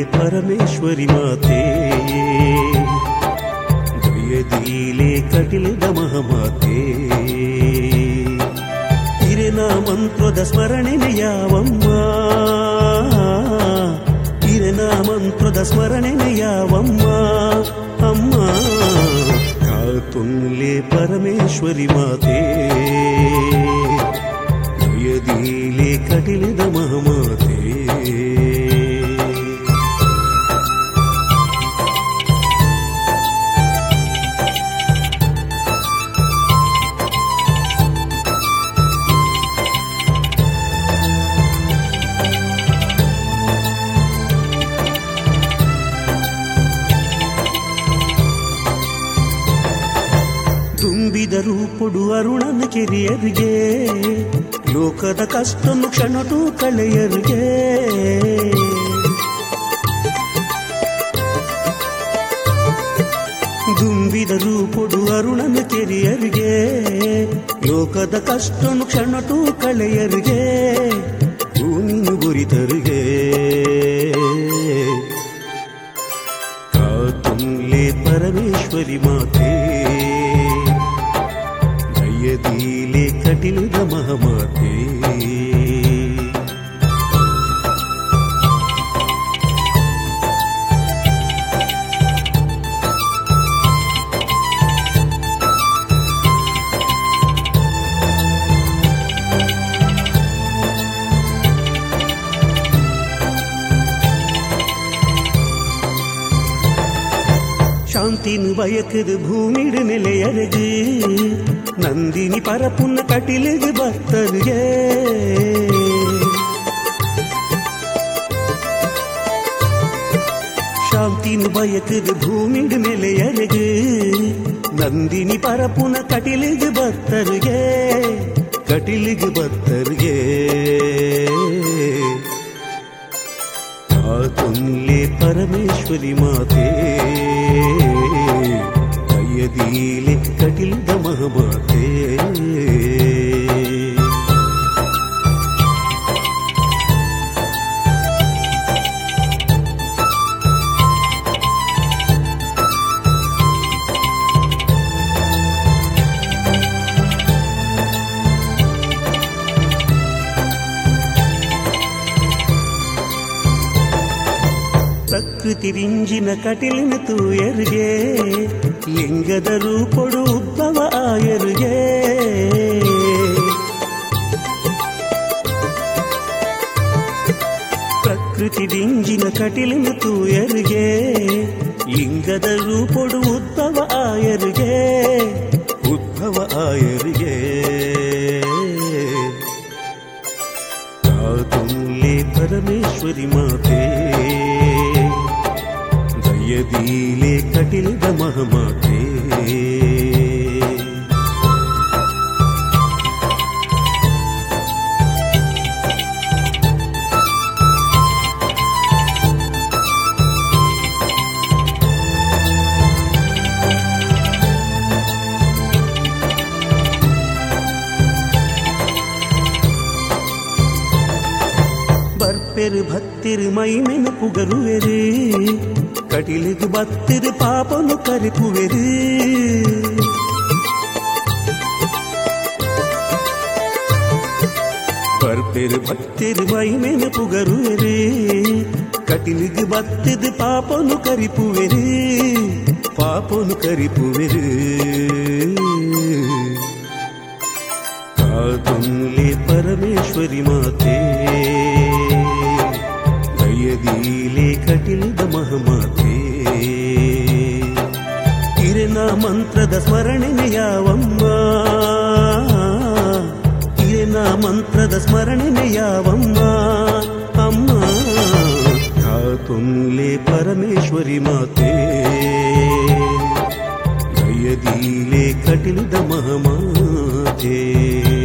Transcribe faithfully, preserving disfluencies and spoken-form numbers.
ಪರಮೇಶ್ವರಿ ಮಾತೆ ದಯದೀಲೆ ಕಟಿಲದ ಮಹಾಮಾತೆ ಇರೆನ ಮಂತ್ರದ ಸ್ಮರಣೆನೆ ಯಾವಮ್ಮ ಇರೆನ ಮಂತ್ರದ ಸ್ಮರಣೆನೆ ಯಾವಮ್ಮ ಅಮ್ಮ ಕಾತುನ್ಲೆ ಪರಮೇಶ್ವರಿ ಮಾತೆ ದಯದೀಲೆ ಕಟಿಲದ ಮಹಾಮಾತೆ ತುಂಬಿದರು ಕೊಡು ಅರುಣನ ಕೆರಿಯರಿಗೆ ಲೋಕದ ಕಷ್ಟನ್ನು ಕ್ಷಣಟು ಕಳೆಯರಿಗೆ ದುಂಬಿದರು ಕೊಡು ಅರುಣನ ಕೆರಿಯರಿಗೆ ಲೋಕದ ಕಷ್ಟನ್ನು ಕ್ಷಣಟು ಕಳೆಯರಿಗೆ ಭೂಮಿನು ಗುರಿತರಿಗೆ ಕಾತುನ್ಲೆ ಪರಮೇಶ್ವರಿ ಮಾತೆ ದಯದೀಲೆ ಕಟಿಲದ ಮಹಾಮಾತೆ ಶಾಂತಿನು ಬಯಕದು ಭೂಮಿಡು ನೆಲೆಯರಗೆ ನಂದಿನಿ ಪರಪುನ್ನ ಕಟಿಲಿಗೆ ಭಕ್ತರಿಗೆ ಶಾಂತಿನು ಬಯಕದು ಭೂಮಿಡು ನೆಲೆಯರಗೆ ನಂದಿನಿ ಪರಪುನ್ನ ಕಟಿಲಿಗೆ ಭಕ್ತರಿಗೆ ಕಟಿಲಿಗೆ ಭಕ್ತರಿಗೆ ಕಾತುನ್ಲೆ ಪರಮೇಶ್ವರಿ ಮಾತೆ ದಯದೀಲೆ ಕಟಿಲದ ಮಹಾಮಾತೆ ಪ್ರಕೃತಿ ರಿಂಜಿನ ಕಟಿಲಿನ ತೂಯರಿಗೆ ಲಿಂಗದ ರೂಪೊಡು ಉದ್ಭವ ಆಯರಿಗೆ ಪ್ರಕೃತಿ ರಿಂಜಿನ ಕಟಿಲಿನ ತೂಯರಿಗೆ ಲಿಂಗದ ರೂಪೊಡು ಉದ್ಭವ ಆಯರಿಗೆ ಉದ್ಭವ ಆಯರಿಗೆ ಕಾತುನ್ಲೆ ಪರಮೇಶ್ವರಿ ಮಾತೆ ದಯದೀಲೆ ಕಟಿಲದ ಮಹಾಮಾತೆ ಬರ್ಪೆರು ಭಕ್ತಿರು ಮೈಮೆನು ಪುಗರುವೆರು ಕಟಿಲಿಗೆ ಭಕ್ತಿರು ಪಾಪನು ಕರಿಪುವೆರು ಬರ್ಪೆರು ಭಕ್ತಿರು ಮೈಮೆನು ಪುಗರುವೆರು ಕಟಿಲಿಗೆ ಭಕ್ತಿರು ಪಾಪನು ಕರಿಪುವೆರು ಪಾಪನು ಕರಿಪುವೆರು ಕಾತುನ್ಲೆ ಪರಮೇಶ್ವರಿ ಮಾತೆ ದಯದೀಲೆ ಕಟಿಲದ ಮಹಾಮಾತೆ ಇರೆನ ಮಂತ್ರದ ಸ್ಮರಣೆನೆ ಯಾವಮ್ಮ ಇರೆನ ಮಂತ್ರದ ಸ್ಮರಣೆನೆ ಯಾವಮ್ಮ ಅಮ್ಮ ಕಾತುನ್ಲೆ ಪರಮೇಶ್ವರಿ ಮಾತೆ ದಯದೀಲೆ ಕಟಿಲದ ಮಹಾಮಾತೆ